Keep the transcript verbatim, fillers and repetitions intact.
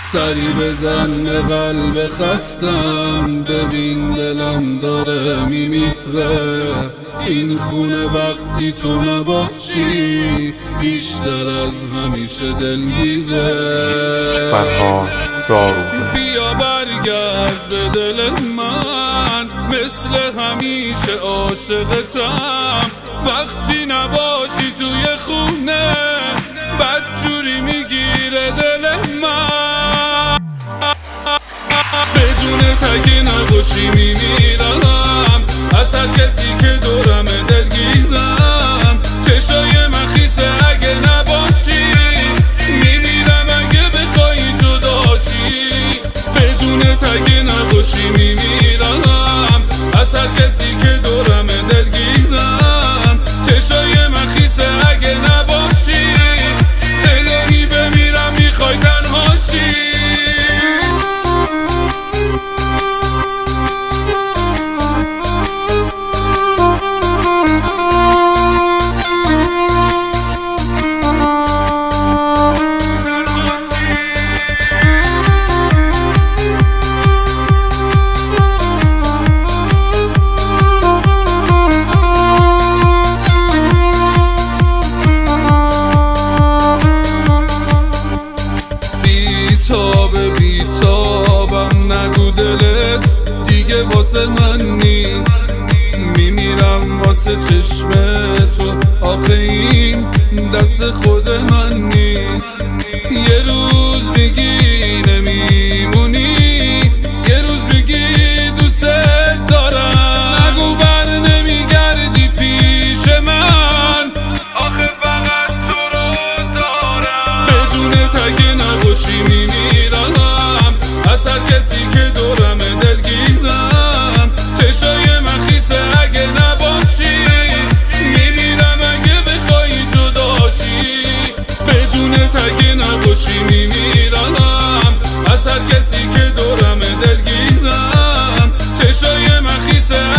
سری بزن به قلب خستم، ببین دلم داره میمیره. این خونه وقتی تو نباشی بیشتر از همیشه دلگیره. فرهاد داروغه. بیا برگرد به دل من، مثل همیشه عاشقتم. وقتی نباشی توی خونه بدجوری میگیره دل من. بدون تگه نباشی میمیرم، از هر کسی که دورمه دلگیرم. چشای من خیسه اگه نباشی، میمیرم اگه بخوای جداشی. بدون تگه نباشی میمیرم، از هر کسی که دورمه دلگیرم. چشای من خیسه اگه نباشی، الهی بمیرم میخوای تنهاشی. بیتابم نگو دلت دیگه واسه من نیست، میمیرم واسه چشم تو. آخه این دست خود من نیست. یه روز میگی نمیمونی، یه روز میگی دوست دارم. نگو بر نمیگردی پیش من، آخه فقط تو رو دارم. بدون تگه نباشی میمیرم، از هر کسی که دورمه دلگیرم. چشای من خیسه اگه نباشی، میمیرم اگه بخوای جداشی. بدون تگه نباشی میمیرم، از هر کسی که دورمه دلگیرم. چشای من خیسه